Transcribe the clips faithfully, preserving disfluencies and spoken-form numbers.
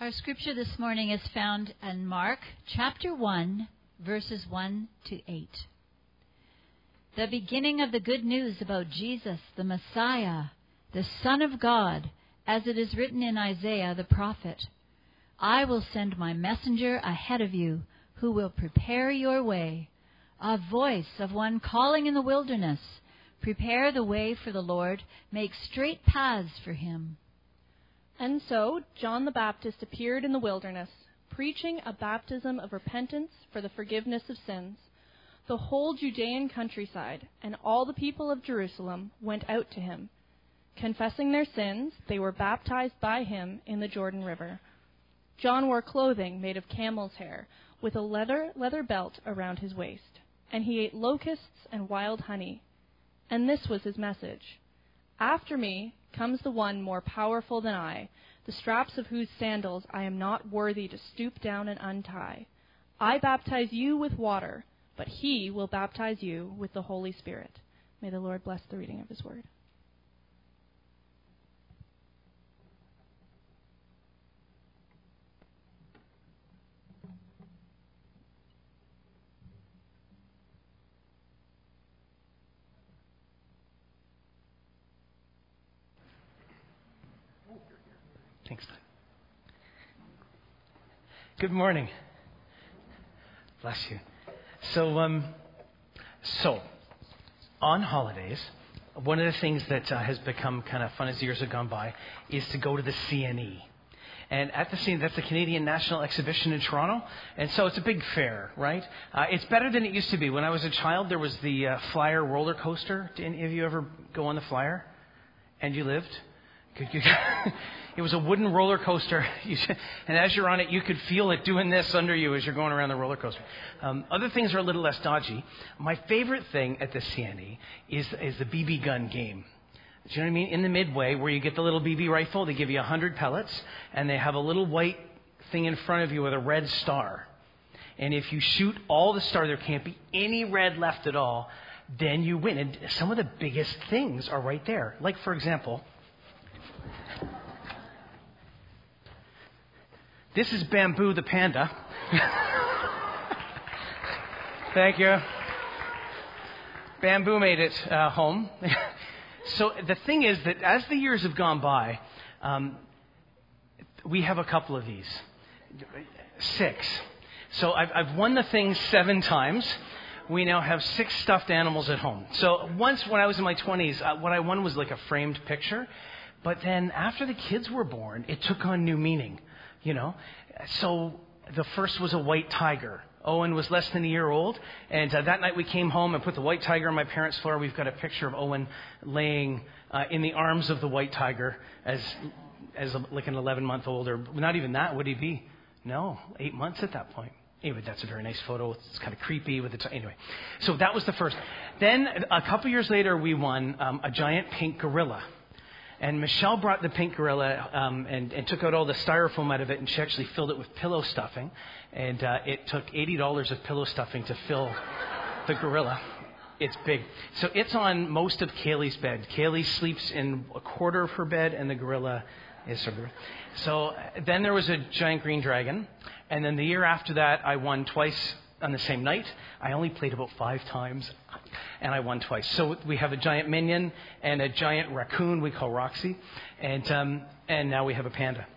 Our scripture this morning is found in Mark chapter one, verses one to eight. The beginning of the good news about Jesus, the Messiah, the Son of God, as it is written in Isaiah the prophet. I will send my messenger ahead of you, who will prepare your way. A voice of one calling in the wilderness, prepare the way for the Lord, make straight paths for him. And so John the Baptist appeared in the wilderness, preaching a baptism of repentance for the forgiveness of sins. The whole Judean countryside and all the people of Jerusalem went out to him. Confessing their sins, they were baptized by him in the Jordan River. John wore clothing made of camel's hair, with a leather, leather belt around his waist, and he ate locusts and wild honey. And this was his message. After me comes the one more powerful than I, the straps of whose sandals I am not worthy to stoop down and untie. I baptize you with water, but he will baptize you with the Holy Spirit. May the Lord bless the reading of his word. Thanks. Good morning. Bless you. So, um, so on holidays, one of the things that uh, has become kind of fun as years have gone by is to go to the C N E. And at the C N E, that's the Canadian National Exhibition in Toronto. And so it's a big fair, right? Uh, it's better than it used to be. When I was a child, there was the uh, Flyer roller coaster. Did any of you ever go on the Flyer? And you lived? Good, good. It was a wooden roller coaster, and as you're on it, you could feel it doing this under you as you're going around the roller coaster. Um, other things are a little less dodgy. My favorite thing at the C N E is, is the B B gun game. Do you know what I mean? In the midway, where you get the little B B rifle, they give you one hundred pellets, and they have a little white thing in front of you with a red star. And if you shoot all the star, there can't be any red left at all, then you win. And some of the biggest things are right there. Like, for example, this is Bamboo the panda. Thank you. Bamboo made it uh, home. So the thing is that as the years have gone by, um, we have a couple of these. Six. So I've, I've won the thing seven times. We now have six stuffed animals at home. So once when I was in my twenties, uh, what I won was like a framed picture. But then after the kids were born, it took on new meaning. You know, so the first was a white tiger. Owen was less than a year old, and uh, that night we came home and put the white tiger on my parents' floor. We've got a picture of Owen laying uh, in the arms of the white tiger as as a, like an eleven-month-old, or not even that. Would he be? No, eight months at that point. Anyway, that's a very nice photo. It's kind of creepy with the t- anyway. So that was the first. Then a couple years later, we won um, a giant pink gorilla. And Michelle brought the pink gorilla um, and, and took out all the styrofoam out of it, and she actually filled it with pillow stuffing. And uh, it took eighty dollars of pillow stuffing to fill the gorilla. It's big. So it's on most of Kaylee's bed. Kaylee sleeps in a quarter of her bed, and the gorilla is her bed. So then there was a giant green dragon. And then the year after that, I won twice on the same night. I only played about five times, and I won twice. So we have a giant minion and a giant raccoon we call Roxy, and um, and now we have a panda.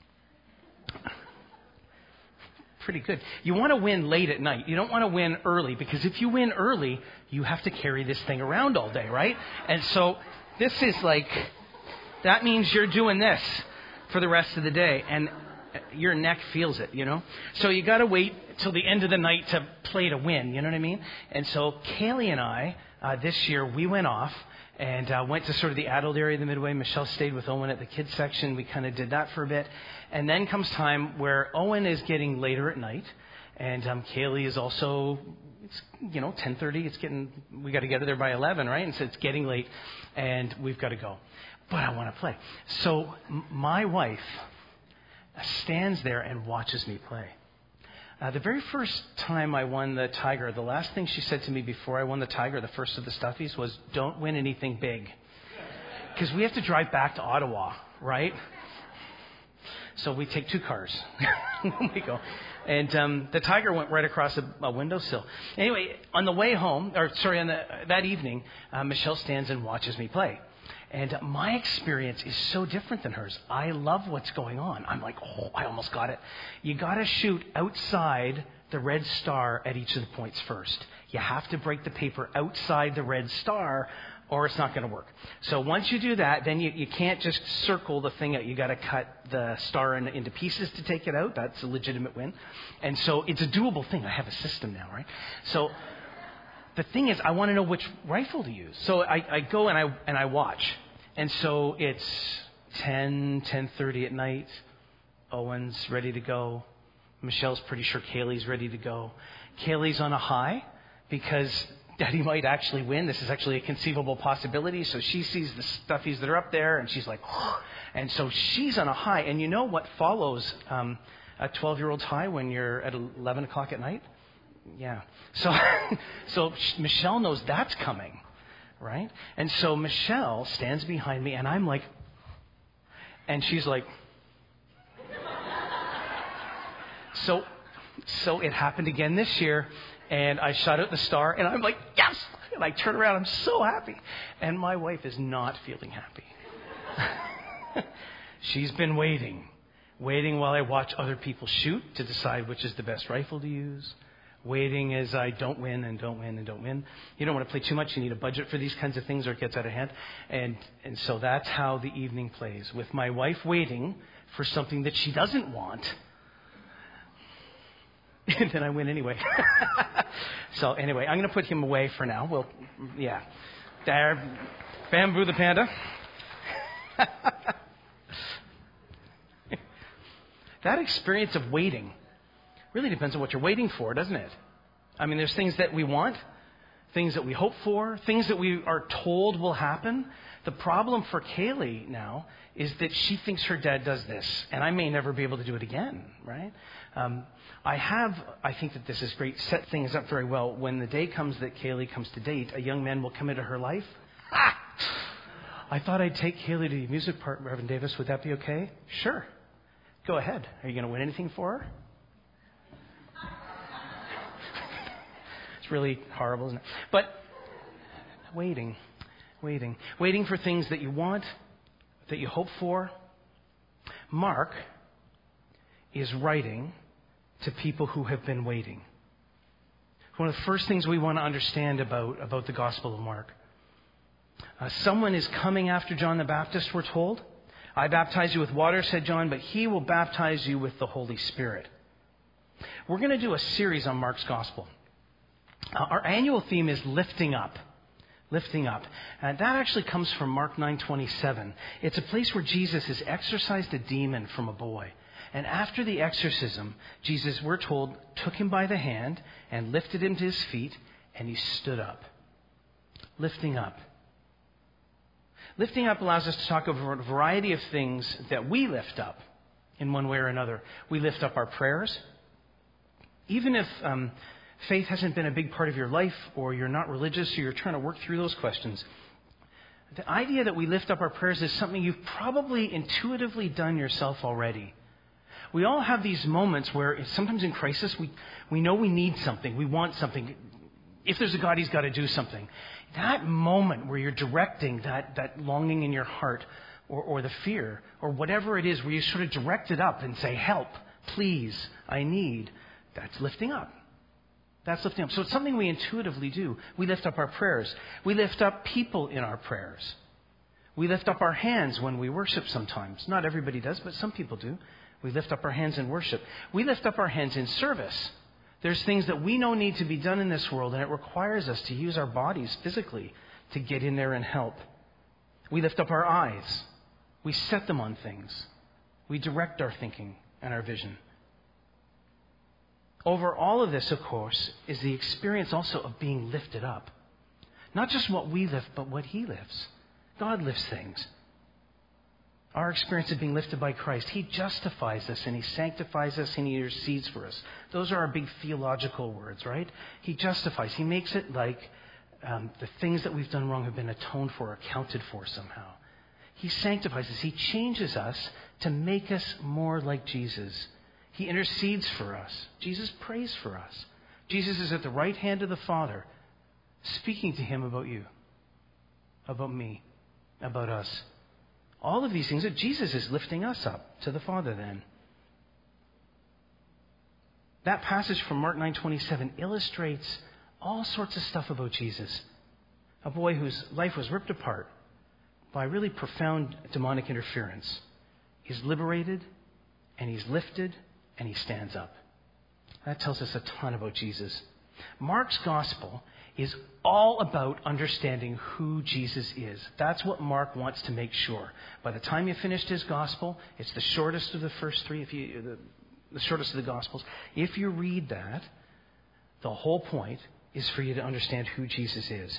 Pretty good. You want to win late at night. You don't want to win early, because if you win early, you have to carry this thing around all day, right? And so this is like, that means you're doing this for the rest of the day, and your neck feels it, you know? So you got to wait till the end of the night to play to win, you know what I mean? And so Kaylee and I, uh, this year, we went off and uh, went to sort of the adult area of the Midway. Michelle stayed with Owen at the kids section. We kind of did that for a bit. And then comes time where Owen is getting later at night, and um, Kaylee is also, it's, you know, ten thirty. It's getting, we got to get her there by eleven, right? And so it's getting late, and we've got to go. But I want to play. So m- my wife stands there and watches me play. Uh, the very first time I won the tiger, the last thing she said to me before I won the tiger, the first of the stuffies, was, don't win anything big. Because we have to drive back to Ottawa, right? So we take two cars. we go. And um, the tiger went right across a, a windowsill. Anyway, on the way home, or sorry, on the, that evening, uh, Michelle stands and watches me play. And my experience is so different than hers. I love what's going on. I'm like, oh, I almost got it. You got to shoot outside the red star at each of the points first. You have to break the paper outside the red star, or it's not going to work. So once you do that, then you, you can't just circle the thing out. You got to cut the star in, into pieces to take it out. That's a legitimate win. And so it's a doable thing. I have a system now, right? So the thing is, I want to know which rifle to use. So I, I go and I and I watch. And so it's ten, ten thirty at night. Owen's ready to go. Michelle's pretty sure Kaylee's ready to go. Kaylee's on a high because Daddy might actually win. This is actually a conceivable possibility. So she sees the stuffies that are up there, and she's like, oh. And so she's on a high. And you know what follows um, a twelve-year-old's high when you're at eleven o'clock at night? Yeah. So, so Michelle knows that's coming, right? And so Michelle stands behind me, and I'm like, and she's like, so, so it happened again this year, and I shot out the star, and I'm like, yes! And I turn around, I'm so happy, and my wife is not feeling happy. She's been waiting, waiting while I watch other people shoot to decide which is the best rifle to use. Waiting as I don't win and don't win and don't win. You don't want to play too much. You need a budget for these kinds of things or it gets out of hand. And and so that's how the evening plays. With my wife waiting for something that she doesn't want. And then I win anyway. So anyway, I'm going to put him away for now. Well, yeah. There. Bamboo the panda. That experience of waiting really depends on what you're waiting for, doesn't it? I mean, there's things that we want, things that we hope for, things that we are told will happen. The problem for Kaylee now is that she thinks her dad does this, and I may never be able to do it again, right? Um, I have, I think that this is great, set things up very well. When the day comes that Kaylee comes to date, a young man will come into her life. Ah! I thought I'd take Kaylee to the music part, Reverend Davis. Would that be okay? Sure. Go ahead. Are you going to win anything for her? It's really horrible, isn't it? But waiting, waiting, waiting for things that you want, that you hope for. Mark is writing to people who have been waiting. One of the first things we want to understand about, about the Gospel of Mark. Uh, someone is coming after John the Baptist, we're told. I baptize you with water, said John, but he will baptize you with the Holy Spirit. We're going to do a series on Mark's Gospel. Uh, our annual theme is lifting up. Lifting up. And that actually comes from Mark nine twenty-seven. It's a place where Jesus has exorcised a demon from a boy. And after the exorcism, Jesus, we're told, took him by the hand and lifted him to his feet, and he stood up. Lifting up. Lifting up allows us to talk about a variety of things that we lift up in one way or another. We lift up our prayers. Even if um, faith hasn't been a big part of your life, or you're not religious, or you're trying to work through those questions, the idea that we lift up our prayers is something you've probably intuitively done yourself already. We all have these moments where sometimes in crisis we, we know we need something, we want something. If there's a God, he's got to do something. That moment where you're directing that, that longing in your heart, or, or the fear, or whatever it is, where you sort of direct it up and say, help, please, I need, that's lifting up. That's lifting up. So it's something we intuitively do. We lift up our prayers. We lift up people in our prayers. We lift up our hands when we worship sometimes. Not everybody does, but some people do. We lift up our hands in worship. We lift up our hands in service. There's things that we know need to be done in this world, and it requires us to use our bodies physically to get in there and help. We lift up our eyes. We set them on things. We direct our thinking and our vision. Over all of this, of course, is the experience also of being lifted up. Not just what we lift, but what he lifts. God lifts things. Our experience of being lifted by Christ. He justifies us and he sanctifies us and he intercedes for us. Those are our big theological words, right? He justifies. He makes it like um, the things that we've done wrong have been atoned for, accounted for somehow. He sanctifies us. He changes us to make us more like Jesus. He intercedes for us. Jesus prays for us. Jesus is at the right hand of the Father, speaking to him about you, about me, about us. All of these things that Jesus is lifting us up to the Father then. That passage from Mark nine twenty-seven illustrates all sorts of stuff about Jesus. A boy whose life was ripped apart by really profound demonic interference. He's liberated, and he's lifted, and he stands up. That tells us a ton about Jesus. Mark's gospel is all about understanding who Jesus is. That's what Mark wants to make sure. By the time you finished his gospel, it's the shortest of the first three, if you, the, the shortest of the gospels. If you read that, the whole point is for you to understand who Jesus is.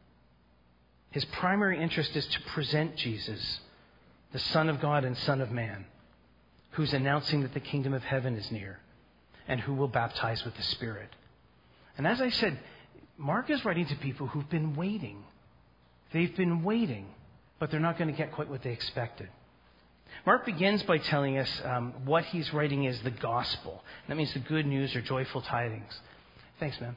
His primary interest is to present Jesus, the Son of God and Son of Man, who's announcing that the kingdom of heaven is near and who will baptize with the Spirit. And as I said, Mark is writing to people who've been waiting. They've been waiting, but they're not going to get quite what they expected. Mark begins by telling us um, what he's writing is the gospel. That means the good news or joyful tidings. Thanks, man.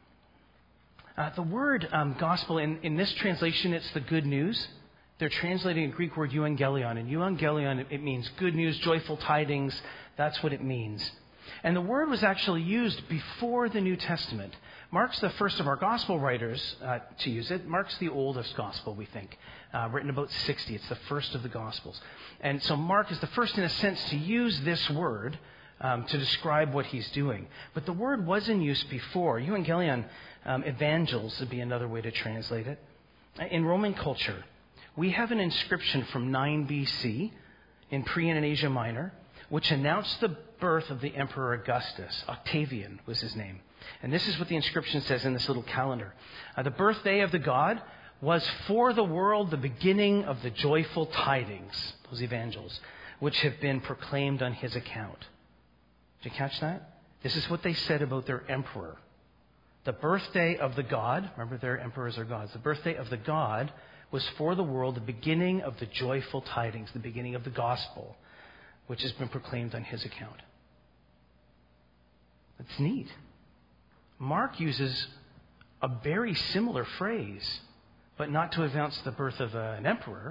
Uh, the word um, gospel, in, in this translation, it's the good news. They're translating a Greek word euangelion. And euangelion, it, it means good news, joyful tidings. That's what it means. And the word was actually used before the New Testament. Mark's the first of our gospel writers uh, to use it. Mark's the oldest gospel, we think, uh, written about sixty. It's the first of the gospels. And so Mark is the first, in a sense, to use this word um, to describe what he's doing. But the word was in use before. Euangelion, um, evangels would be another way to translate it. In Roman culture, we have an inscription from nine B C in Priene and Asia Minor, which announced the birth of the Emperor Augustus. Octavian was his name. And this is what the inscription says in this little calendar. Uh, the birthday of the god was for the world the beginning of the joyful tidings, those evangels, which have been proclaimed on his account. Did you catch that? This is what they said about their emperor. The birthday of the god, remember their emperors are gods, the birthday of the god was for the world the beginning of the joyful tidings, the beginning of the gospel, which has been proclaimed on his account. That's neat. Mark uses a very similar phrase, but not to announce the birth of an emperor,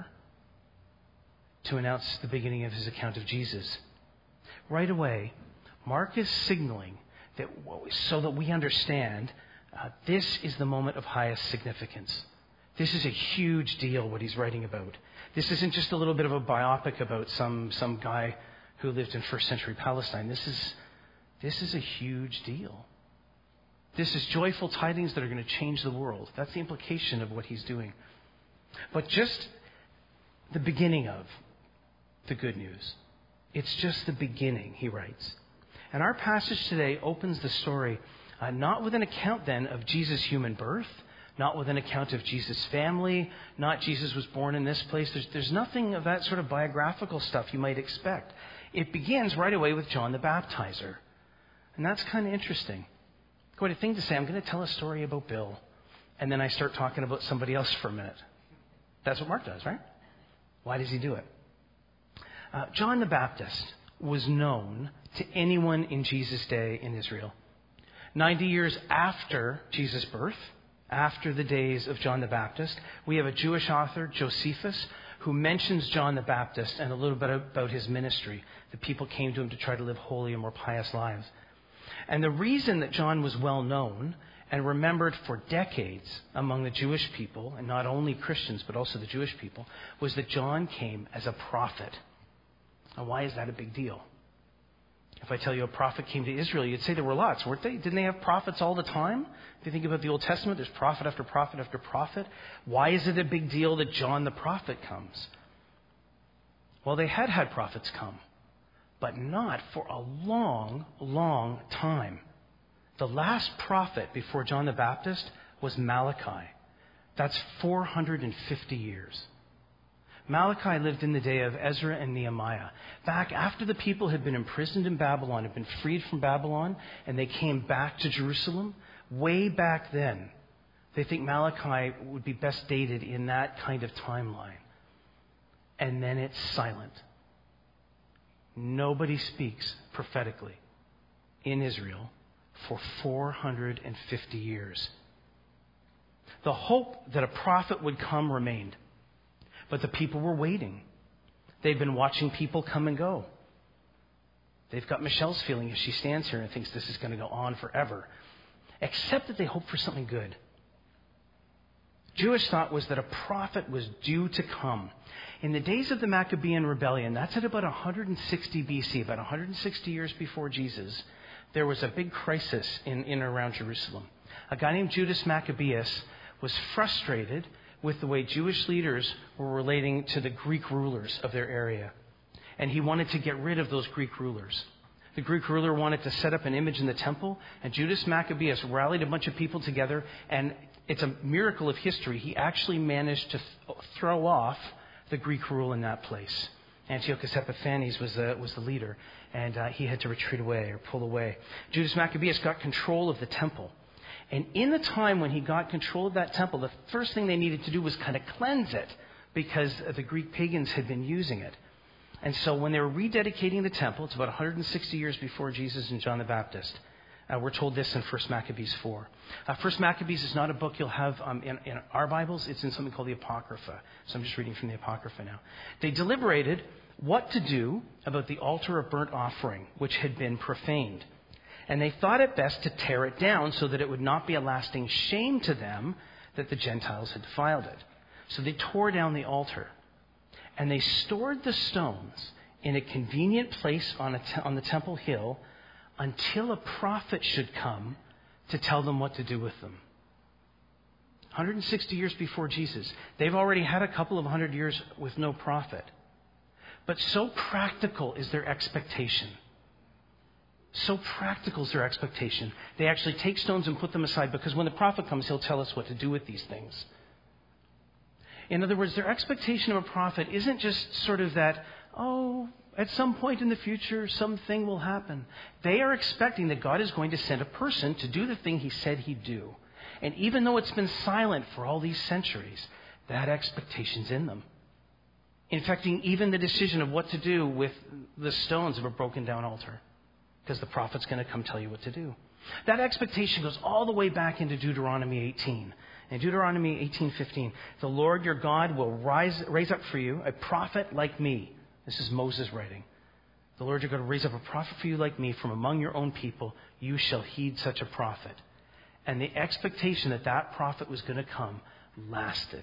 to announce the beginning of his account of Jesus. Right away, Mark is signaling that so that we understand uh, this is the moment of highest significance. This is a huge deal, what he's writing about. This isn't just a little bit of a biopic about some, some guy who lived in first century Palestine. This is, this is a huge deal. This is joyful tidings that are going to change the world. That's the implication of what he's doing. But just the beginning of the good news. It's just the beginning, he writes. And our passage today opens the story uh, not with an account then of Jesus' human birth, not with an account of Jesus' family, not Jesus was born in this place. There's, there's nothing of that sort of biographical stuff you might expect. It begins right away with John the Baptizer. And that's kind of interesting. Quite a thing to say, I'm going to tell a story about Bill, and then I start talking about somebody else for a minute. That's what Mark does, right? Why does he do it? Uh, John the Baptist was known to anyone in Jesus' day in Israel. Ninety years after Jesus' birth, after the days of John the Baptist, we have a Jewish author, Josephus, who mentions John the Baptist and a little bit about his ministry. The people came to him to try to live holy and more pious lives. And the reason that John was well known and remembered for decades among the Jewish people, and not only Christians but also the Jewish people, was that John came as a prophet. Now, why is that a big deal? If I tell you a prophet came to Israel, you'd say there were lots, weren't they? Didn't they have prophets all the time? If you think about the Old Testament, there's prophet after prophet after prophet. Why is it a big deal that John the prophet comes? Well, they had had prophets come, but not for a long, long time. The last prophet before John the Baptist was Malachi. That's four hundred fifty years. Malachi lived in the day of Ezra and Nehemiah. Back after the people had been imprisoned in Babylon, had been freed from Babylon, and they came back to Jerusalem, way back then, they think Malachi would be best dated in that kind of timeline. And then it's silent. nobody speaks prophetically in Israel for four hundred fifty years. The hope that a prophet would come remained, but the people were waiting. They'd been watching people come and go. They've got Michelle's feeling as she stands here and thinks this is going to go on forever, except that they hope for something good. Jewish thought was that a prophet was due to come. In the days of the Maccabean rebellion, that's at about one hundred sixty B C, about one hundred sixty years before Jesus, there was a big crisis in, in and around Jerusalem. A guy named Judas Maccabeus was frustrated with the way Jewish leaders were relating to the Greek rulers of their area. And he wanted to get rid of those Greek rulers. The Greek ruler wanted to set up an image in the temple, and Judas Maccabeus rallied a bunch of people together, and it's a miracle of history. He actually managed to th- throw off the Greek rule in that place. Antiochus Epiphanes was the, was the leader, and uh, he had to retreat away or pull away. Judas Maccabeus got control of the temple. And in the time when he got control of that temple, the first thing they needed to do was kind of cleanse it, because the Greek pagans had been using it. And so when they were rededicating the temple, it's about one hundred sixty years before Jesus and John the Baptist. Uh, we're told this in First Maccabees four. Uh, First Maccabees is not a book you'll have um, in, in our Bibles. It's in something called the Apocrypha. So I'm just reading from the Apocrypha now. They deliberated what to do about the altar of burnt offering, which had been profaned. And they thought it best to tear it down so that it would not be a lasting shame to them that the Gentiles had defiled it. So they tore down the altar. And they stored the stones in a convenient place on, a te- on the temple hill until a prophet should come to tell them what to do with them. one hundred sixty years before Jesus. They've already had a couple of hundred years with no prophet. But so practical is their expectation. So practical is their expectation. They actually take stones and put them aside, because when the prophet comes, he'll tell us what to do with these things. In other words, their expectation of a prophet isn't just sort of that, oh, at some point in the future, something will happen. They are expecting that God is going to send a person to do the thing he said he'd do. And even though it's been silent for all these centuries, that expectation's in them. Infecting even the decision of what to do with the stones of a broken down altar. Because the prophet's going to come tell you what to do. That expectation goes all the way back into Deuteronomy eighteen. In Deuteronomy eighteen fifteen, the Lord your God will rise, raise up for you a prophet like me. This is Moses writing. The Lord your God will raise up a prophet for you like me from among your own people. You shall heed such a prophet. And the expectation that that prophet was going to come lasted.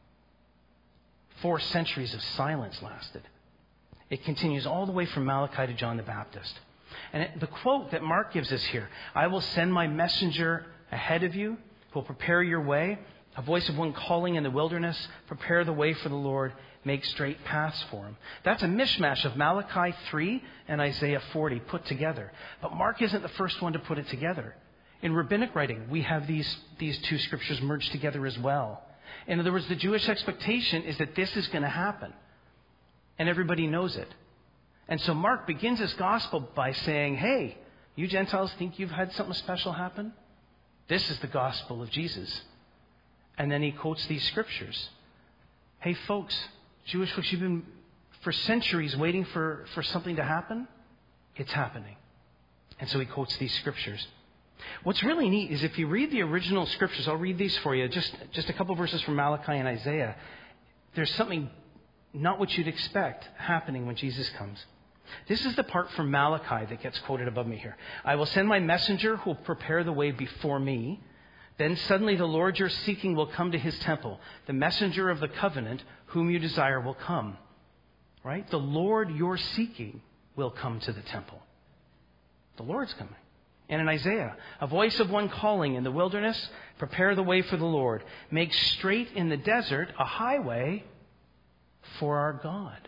Four centuries of silence lasted. It continues all the way from Malachi to John the Baptist. And it, the quote that Mark gives us here, I will send my messenger ahead of you, who will prepare your way, a voice of one calling in the wilderness, prepare the way for the Lord, make straight paths for him. That's a mishmash of Malachi three and Isaiah forty put together. But Mark isn't the first one to put it together. In rabbinic writing, we have these, these two scriptures merged together as well. In other words, the Jewish expectation is that this is going to happen. And everybody knows it. And so Mark begins his gospel by saying, hey, you Gentiles think you've had something special happen? This is the gospel of Jesus. And then he quotes these scriptures. Hey, folks, Jewish folks, you've been for centuries waiting for, for something to happen. It's happening. And so he quotes these scriptures. What's really neat is if you read the original scriptures, I'll read these for you, just, just a couple verses from Malachi and Isaiah. There's something not what you'd expect happening when Jesus comes. This is the part from Malachi that gets quoted above me here. I will send my messenger who will prepare the way before me. Then suddenly the Lord you're seeking will come to his temple. The messenger of the covenant whom you desire will come. Right? The Lord you're seeking will come to the temple. The Lord's coming. And in Isaiah, a voice of one calling in the wilderness, prepare the way for the Lord. Make straight in the desert a highway for our God.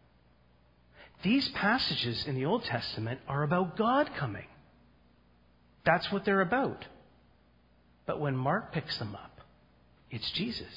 These passages in the Old Testament are about God coming. That's what they're about. But when Mark picks them up, it's Jesus.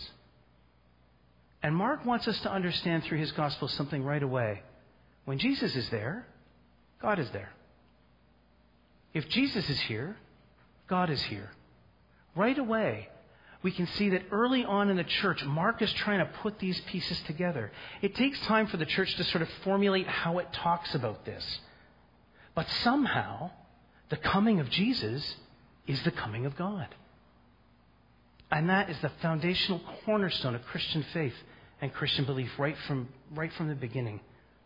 And Mark wants us to understand through his gospel something right away. When Jesus is there, God is there. If Jesus is here, God is here. Right away, we can see that early on in the church, Mark is trying to put these pieces together. It takes time for the church to sort of formulate how it talks about this. But somehow, the coming of Jesus is the coming of God. And that is the foundational cornerstone of Christian faith and Christian belief right from, right from the beginning.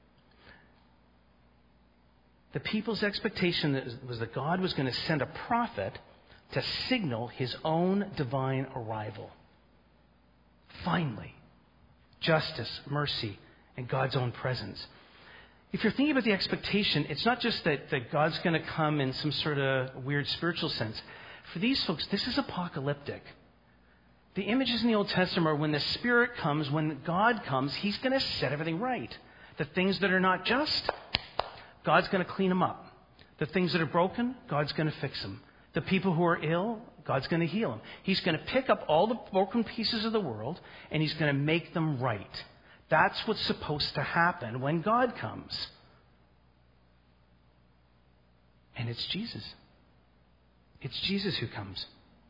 The people's expectation was that God was going to send a prophet to signal his own divine arrival. Finally, justice, mercy, and God's own presence. If you're thinking about the expectation, it's not just that, that God's going to come in some sort of weird spiritual sense. For these folks, this is apocalyptic. The images in the Old Testament are when the Spirit comes, when God comes, he's going to set everything right. The things that are not just, God's going to clean them up. The things that are broken, God's going to fix them. The people who are ill, God's going to heal them. He's going to pick up all the broken pieces of the world and he's going to make them right. That's what's supposed to happen when God comes. And it's Jesus. It's Jesus who comes.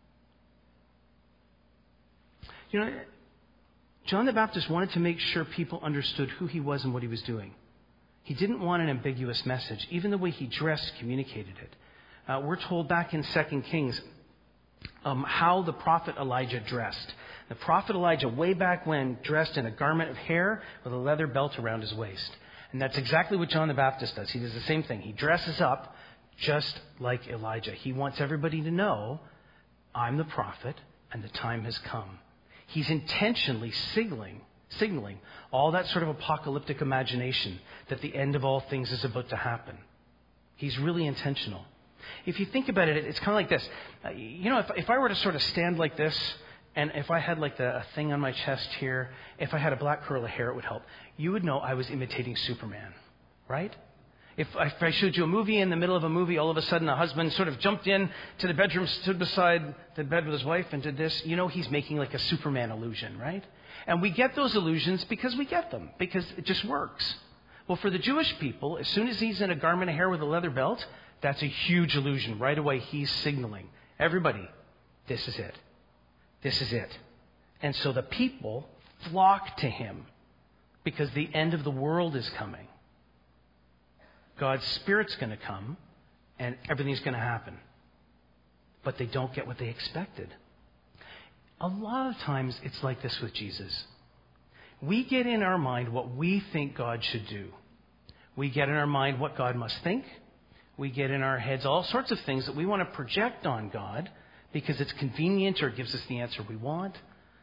You know, John the Baptist wanted to make sure people understood who he was and what he was doing. He didn't want an ambiguous message. Even the way he dressed communicated it. Uh, we're told back in Second Kings um, how the prophet Elijah dressed. The prophet Elijah, way back when, dressed in a garment of hair with a leather belt around his waist. And that's exactly what John the Baptist does. He does the same thing. He dresses up just like Elijah. He wants everybody to know, I'm the prophet and the time has come. He's intentionally signaling, signaling all that sort of apocalyptic imagination that the end of all things is about to happen. He's really intentional. If you think about it, it's kind of like this. Uh, you know, if, if I were to sort of stand like this, and if I had like the, a thing on my chest here, if I had a black curl of hair, it would help. You would know I was imitating Superman, right? If, if I showed you a movie, in the middle of a movie, all of a sudden a husband sort of jumped in to the bedroom, stood beside the bed with his wife and did this, you know he's making like a Superman illusion, right? And we get those illusions because we get them, because it just works. Well, for the Jewish people, as soon as he's in a garment of hair with a leather belt, that's a huge illusion. Right away, he's signaling. Everybody, this is it. This is it. And so the people flock to him because the end of the world is coming. God's Spirit's going to come and everything's going to happen. But they don't get what they expected. A lot of times it's like this with Jesus. We get in our mind what we think God should do. We get in our mind what God must think. We get in our heads all sorts of things that we want to project on God because it's convenient or gives us the answer we want.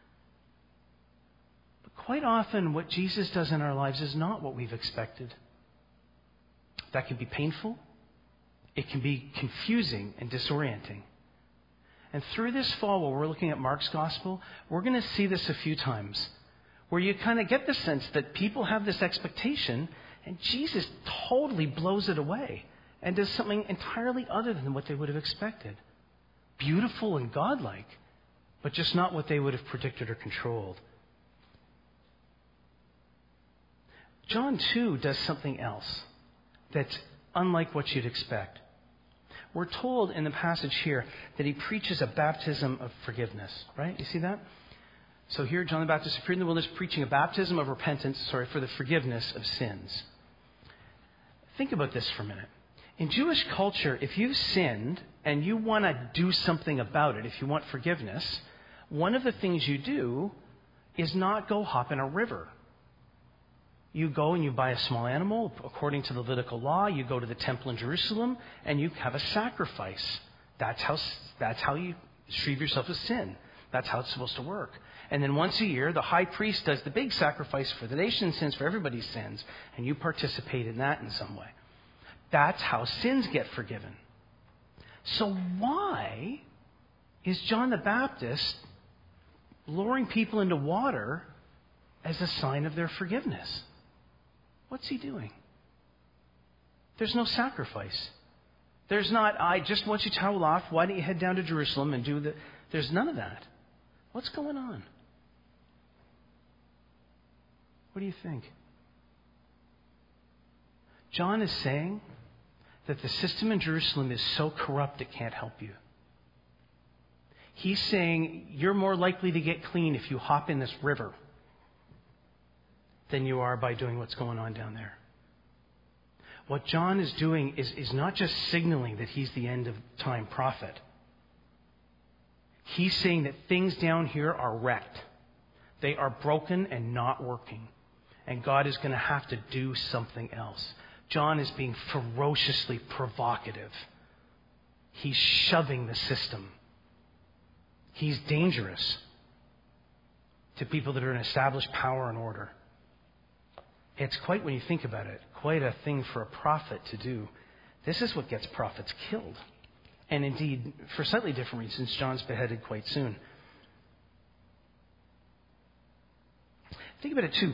But quite often what Jesus does in our lives is not what we've expected. That can be painful. It can be confusing and disorienting. And through this fall, while we're looking at Mark's Gospel, we're going to see this a few times, where you kind of get the sense that people have this expectation, and Jesus totally blows it away and does something entirely other than what they would have expected. Beautiful and godlike, but just not what they would have predicted or controlled. John, too, does something else that's unlike what you'd expect. We're told in the passage here that he preaches a baptism of forgiveness, right? You see that? So here, John the Baptist appeared in the wilderness preaching a baptism of repentance, sorry, for the forgiveness of sins. Think about this for a minute. In Jewish culture, if you've sinned and you want to do something about it, if you want forgiveness, one of the things you do is not go hop in a river. You go and you buy a small animal. According to the Levitical law, you go to the temple in Jerusalem and you have a sacrifice. That's how, that's how you retrieve yourself of sin. That's how it's supposed to work. And then once a year, the high priest does the big sacrifice for the nation's sins, for everybody's sins, and you participate in that in some way. That's how sins get forgiven. So why is John the Baptist luring people into water as a sign of their forgiveness? What's he doing? There's no sacrifice. There's not, I just want you to towel off. Why don't you head down to Jerusalem and do the... There's none of that. What's going on? What do you think? John is saying that the system in Jerusalem is so corrupt it can't help you. He's saying you're more likely to get clean if you hop in this river than you are by doing what's going on down there. What John is doing is, is not just signaling that he's the end of time prophet. He's saying that things down here are wrecked. They are broken and not working. And God is going to have to do something else. John is being ferociously provocative. He's shoving the system. He's dangerous to people that are in established power and order. It's quite, when you think about it, quite a thing for a prophet to do. This is what gets prophets killed. And indeed, for slightly different reasons, John's beheaded quite soon. Think about it too.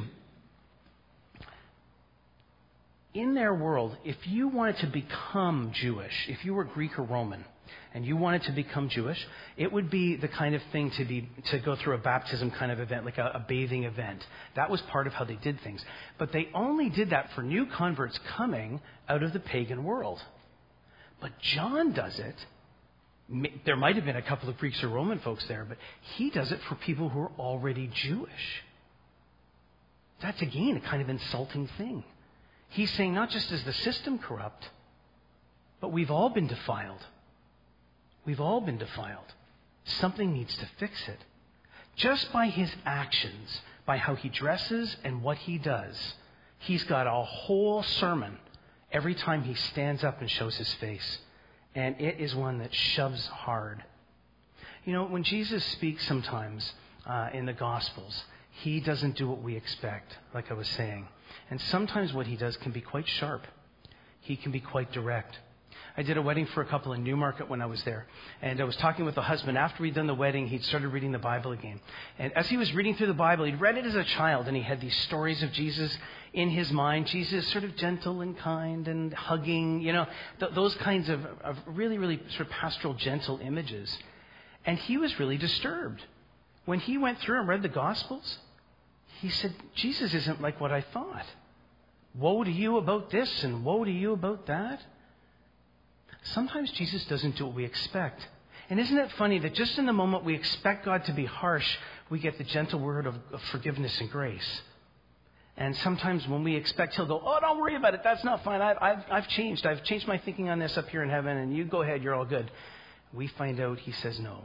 In their world, if you wanted to become Jewish, if you were Greek or Roman, and you wanted to become Jewish, it would be the kind of thing to be to go through a baptism kind of event, like a, a bathing event. That was part of how they did things. But they only did that for new converts coming out of the pagan world. But John does it. There might have been a couple of Greeks or Roman folks there, but he does it for people who are already Jewish. That's, again, a kind of insulting thing. He's saying not just is the system corrupt, but we've all been defiled. We've all been defiled. Something needs to fix it. Just by his actions, by how he dresses and what he does, he's got a whole sermon every time he stands up and shows his face. And it is one that shoves hard. You know, when Jesus speaks sometimes uh, in the Gospels, he doesn't do what we expect, like I was saying. And sometimes what he does can be quite sharp. He can be quite direct. I did a wedding for a couple in Newmarket when I was there. And I was talking with the husband. After we'd done the wedding, he'd started reading the Bible again. And as he was reading through the Bible, he'd read it as a child, and he had these stories of Jesus in his mind. Jesus sort of gentle and kind and hugging, you know, th- those kinds of, of really, really sort of pastoral, gentle images. And he was really disturbed. When he went through and read the Gospels, he said, Jesus isn't like what I thought. Woe to you about this and woe to you about that. Sometimes Jesus doesn't do what we expect. And isn't it funny that just in the moment we expect God to be harsh, we get the gentle word of, of forgiveness and grace. And sometimes when we expect he'll go, oh, don't worry about it. That's not fine. I've, I've, I've changed. I've changed my thinking on this up here in heaven, and you go ahead. You're all good. We find out he says no.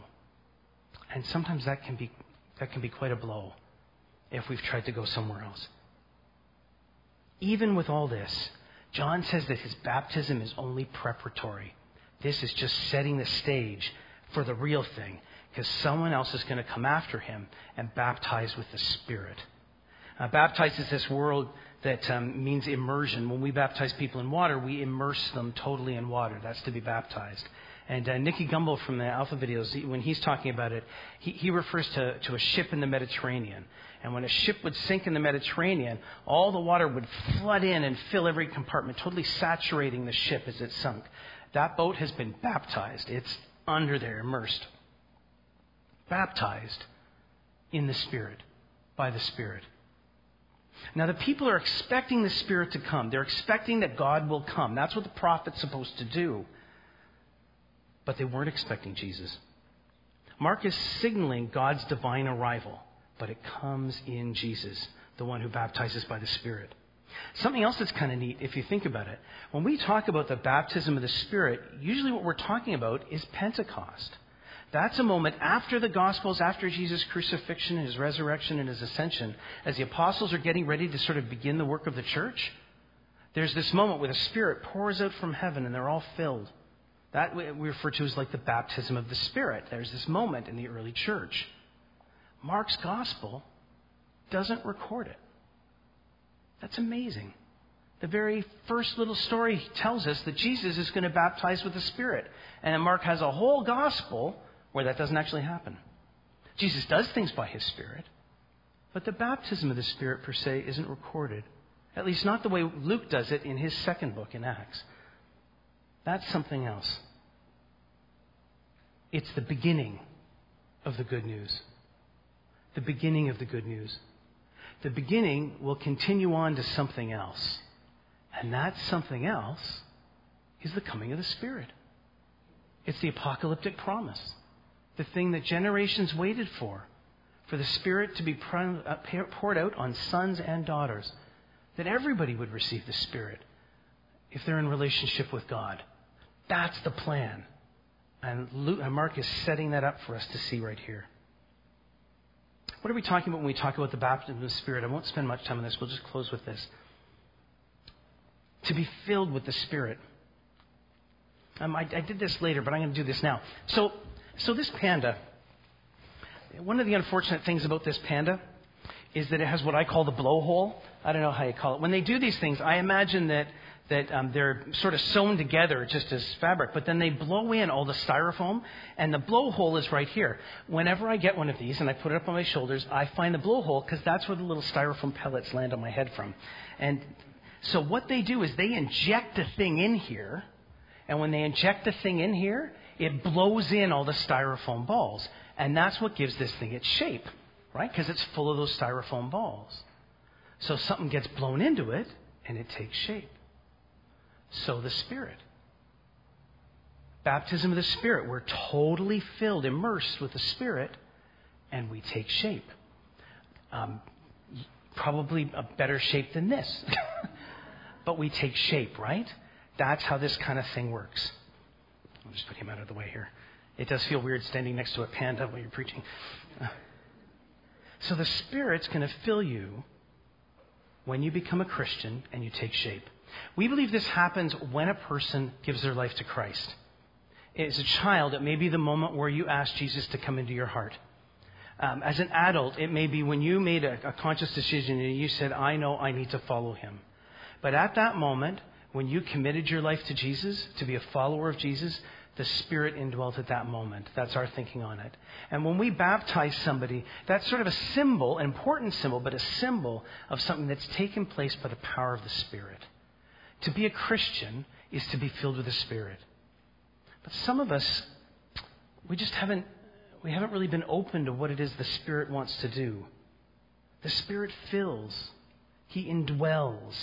And sometimes that can be that can be quite a blow if we've tried to go somewhere else. Even with all this, John says that his baptism is only preparatory. This is just setting the stage for the real thing, because someone else is going to come after him and baptize with the Spirit. Uh, baptize is this word that um, means immersion. When we baptize people in water, we immerse them totally in water. That's to be baptized. And uh, Nicky Gumbel from the Alpha videos, he, when he's talking about it, he, he refers to, to a ship in the Mediterranean. And when a ship would sink in the Mediterranean, all the water would flood in and fill every compartment, totally saturating the ship as it sunk. That boat has been baptized. It's under there, immersed. Baptized in the Spirit, by the Spirit. Now, the people are expecting the Spirit to come. They're expecting that God will come. That's what the prophet's supposed to do. But they weren't expecting Jesus. Mark is signaling God's divine arrival. But it comes in Jesus, the one who baptizes by the Spirit. Something else that's kind of neat, if you think about it. When we talk about the baptism of the Spirit, usually what we're talking about is Pentecost. That's a moment after the Gospels, after Jesus' crucifixion, his resurrection, and his ascension, as the apostles are getting ready to sort of begin the work of the church. There's this moment where the Spirit pours out from heaven and they're all filled. That we refer to as like the baptism of the Spirit. There's this moment in the early church. Mark's gospel doesn't record it. That's amazing. The very first little story tells us that Jesus is going to baptize with the Spirit. And then Mark has a whole gospel where that doesn't actually happen. Jesus does things by his Spirit, but the baptism of the Spirit per se isn't recorded. At least not the way Luke does it in his second book in Acts. That's something else. It's the beginning of the good news. The beginning of the good news. The beginning will continue on to something else. And that something else is the coming of the Spirit. It's the apocalyptic promise. the thing that generations waited for, for the Spirit to be poured out on sons and daughters, that everybody would receive the Spirit if they're in relationship with God. That's the plan. And Luke, and Mark is setting that up for us to see right here. What are we talking about when we talk about the baptism of the Spirit? I won't spend much time on this. We'll just close with this. To be filled with the Spirit. Um, I, I did this later, but I'm going to do this now. So, so this panda, one of the unfortunate things about this panda is that it has what I call the blowhole. I don't know how you call it. When they do these things, I imagine that that um, they're sort of sewn together just as fabric, but then they blow in all the styrofoam, and the blowhole is right here. Whenever I get one of these and I put it up on my shoulders, I find the blowhole because that's where the little styrofoam pellets land on my head from. And so what they do is they inject a thing in here, and when they inject the thing in here, it blows in all the styrofoam balls, and that's what gives this thing its shape, right? Because it's full of those styrofoam balls. So something gets blown into it, and it takes shape. So the Spirit. Baptism of the Spirit. We're totally filled, immersed with the Spirit, and we take shape. Um, probably a better shape than this. But we take shape, right? That's how this kind of thing works. I'll just put him out of the way here. It does feel weird standing next to a panda while you're preaching. Uh, so the Spirit's going to fill you when you become a Christian and you take shape. We believe this happens when a person gives their life to Christ. As a child, it may be the moment where you ask Jesus to come into your heart. Um, as an adult, it may be when you made a, a conscious decision and you said, I know I need to follow him. But at that moment, when you committed your life to Jesus, to be a follower of Jesus, the Spirit indwelt at that moment. That's our thinking on it. And when we baptize somebody, that's sort of a symbol, an important symbol, but a symbol of something that's taken place by the power of the Spirit. To be a Christian is to be filled with the Spirit. But some of us, we just haven't, we haven't really been open to what it is the Spirit wants to do. The Spirit fills. He indwells.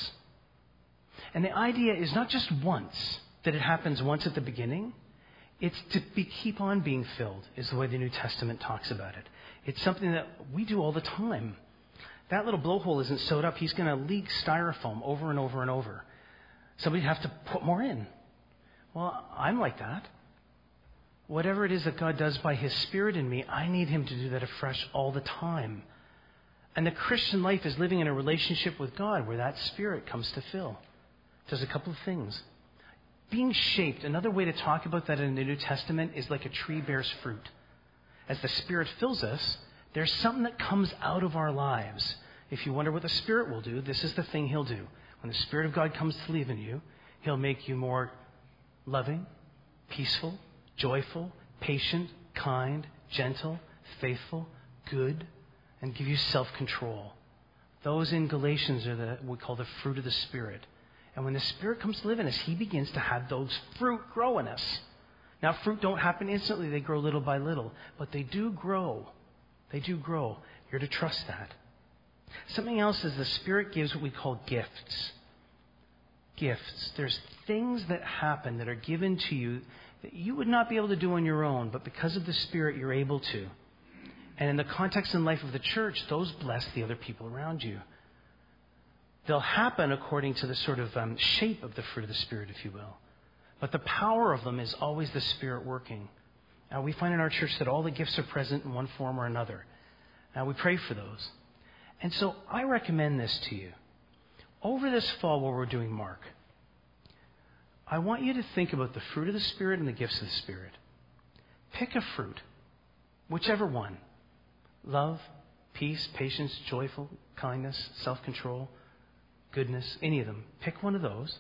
And the idea is not just once, that it happens once at the beginning. It's to be, keep on being filled, is the way the New Testament talks about it. It's something that we do all the time. That little blowhole isn't sewed up. He's going to leak styrofoam over and over and over. Somebody'd have to put more in. Well, I'm like that. Whatever it is that God does by His Spirit in me, I need Him to do that afresh all the time. And the Christian life is living in a relationship with God where that Spirit comes to fill. It does a couple of things. Being shaped, another way to talk about that in the New Testament is like a tree bears fruit. As the Spirit fills us, there's something that comes out of our lives. If you wonder what the Spirit will do, this is the thing He'll do. When the Spirit of God comes to live in you, He'll make you more loving, peaceful, joyful, patient, kind, gentle, faithful, good, and give you self-control. Those in Galatians are the what we call the fruit of the Spirit. And when the Spirit comes to live in us, He begins to have those fruit grow in us. Now, fruit don't happen instantly. They grow little by little. But they do grow. They do grow. You're to trust that. Something else is the Spirit gives what we call gifts. Gifts. There's things that happen that are given to you that you would not be able to do on your own, but because of the Spirit, you're able to. And in the context and life of the church, those bless the other people around you. They'll happen according to the sort of um, shape of the fruit of the Spirit, if you will. But the power of them is always the Spirit working. Now, we find in our church that all the gifts are present in one form or another. Now, we pray for those. And so I recommend this to you. Over this fall while we're doing Mark, I want you to think about the fruit of the Spirit and the gifts of the Spirit. Pick a fruit, whichever one. Love, peace, patience, joyful, kindness, self-control, goodness, any of them. Pick one of those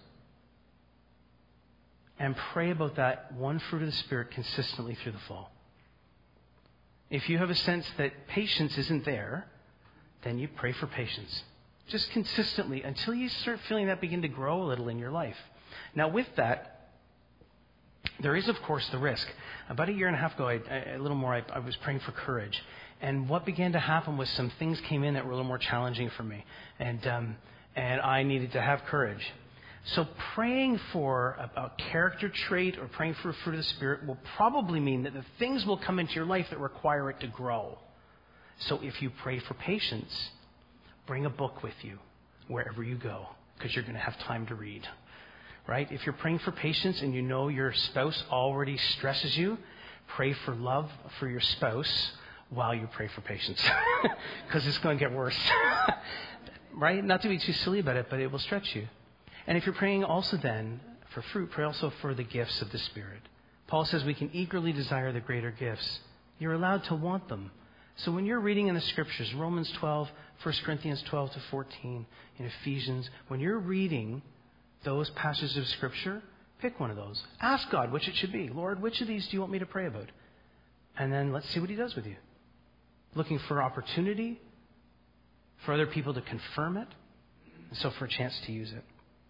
and pray about that one fruit of the Spirit consistently through the fall. If you have a sense that patience isn't there, then you pray for patience. Just consistently until you start feeling that begin to grow a little in your life. Now, with that, there is, of course, the risk. About a year and a half ago, I, I, a little more, I, I was praying for courage. And what began to happen was some things came in that were a little more challenging for me. And um, and I needed to have courage. So praying for a, a character trait or praying for a fruit of the Spirit will probably mean that the things will come into your life that require it to grow. So if you pray for patience, bring a book with you wherever you go, because you're going to have time to read. Right? If you're praying for patience and you know your spouse already stresses you, pray for love for your spouse while you pray for patience. Because it's going to get worse. Right? Not to be too silly about it, but it will stretch you. And if you're praying also then for fruit, pray also for the gifts of the Spirit. Paul says we can eagerly desire the greater gifts. You're allowed to want them. So when you're reading in the Scriptures, Romans twelve, First Corinthians twelve to fourteen, in Ephesians, when you're reading those passages of Scripture, pick one of those. Ask God which it should be. Lord, which of these do you want me to pray about? And then let's see what he does with you. Looking for opportunity, for other people to confirm it, and so for a chance to use it.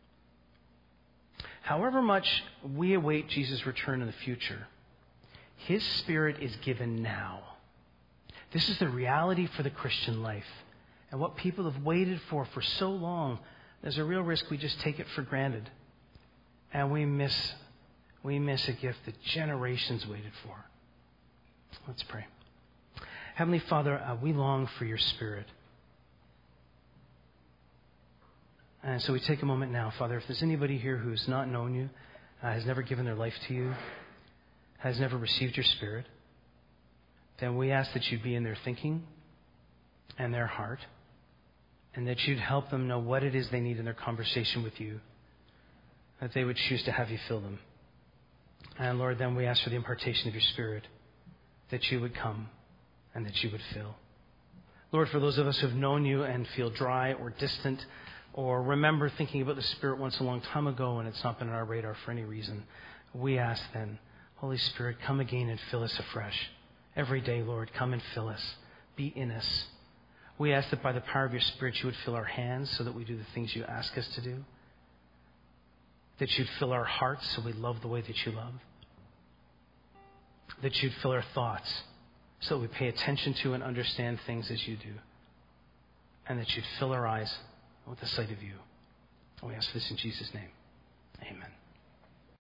However much we await Jesus' return in the future, his Spirit is given now. This is the reality for the Christian life. And what people have waited for for so long, there's a real risk we just take it for granted. And we miss, we miss a gift that generations waited for. Let's pray. Heavenly Father, uh, we long for your Spirit. And so we take a moment now, Father, if there's anybody here who's not known you, uh, has never given their life to you, has never received your Spirit, then we ask that you'd be in their thinking and their heart, and that you'd help them know what it is they need in their conversation with you, that they would choose to have you fill them. And Lord, then we ask for the impartation of your Spirit, that you would come and that you would fill. Lord, for those of us who have known you and feel dry or distant, or remember thinking about the Spirit once a long time ago and it's not been on our radar for any reason, we ask then, Holy Spirit, come again and fill us afresh. Every day, Lord, come and fill us. Be in us. We ask that by the power of your Spirit, you would fill our hands so that we do the things you ask us to do. That you'd fill our hearts so we love the way that you love. That you'd fill our thoughts so that we pay attention to and understand things as you do. And that you'd fill our eyes with the sight of you. We ask this in Jesus' name. Amen.